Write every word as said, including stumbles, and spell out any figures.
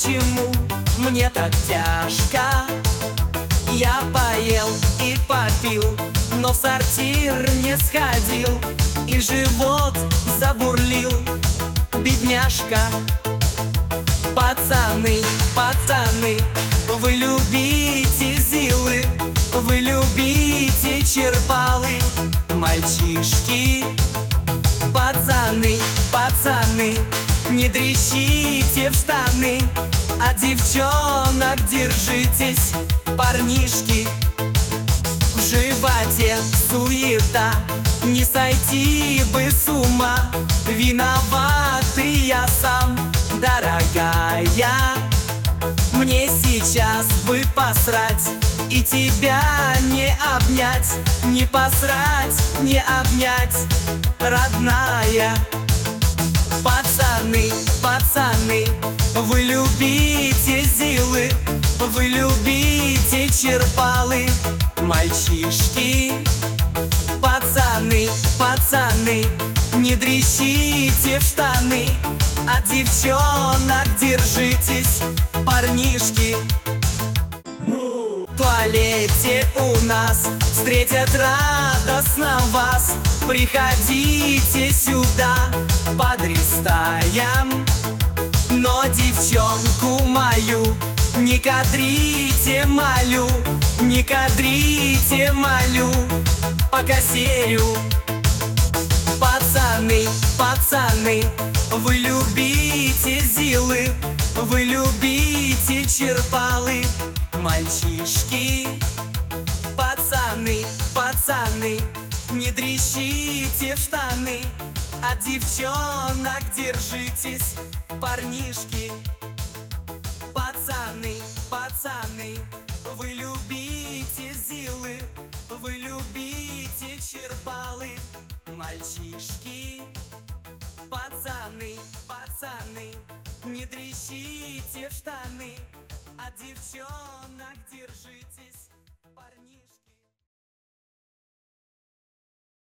почему мне так тяжко? Я поел и попил, но в сортир не сходил, и живот забурлил, бедняжка. Пацаны, пацаны, вы любите зилы, вы любите черпалы, мальчишки. Пацаны, пацаны, не трещите в штаны, а девчонок держитесь, парнишки. В животе суета, не сойти бы с ума, виноватый я сам, дорогая. Мне сейчас бы посрать и тебя не обнять, не посрать, не обнять, родная. Пацаны, пацаны, вы любите зилы, вы любите черпалы, мальчишки. Пацаны, пацаны, не трещите в штаны, а девчонок держитесь, парнишки. В туалете у нас встретят радостно вас, приходите сюда, подрестаем. Но девчонку мою не кадрите, молю, не кадрите, молю, по кассирю. Пацаны, пацаны, вы любите зилы, вы любите черпалы, мальчишки. Пацаны, пацаны, не трещите в штаны, от девчонок держитесь, парнишки. Пацаны, пацаны, вы любите зилы, вы любите черпалы, мальчишки. Пацаны, пацаны, не трещите в штаны, от девчонок держитесь.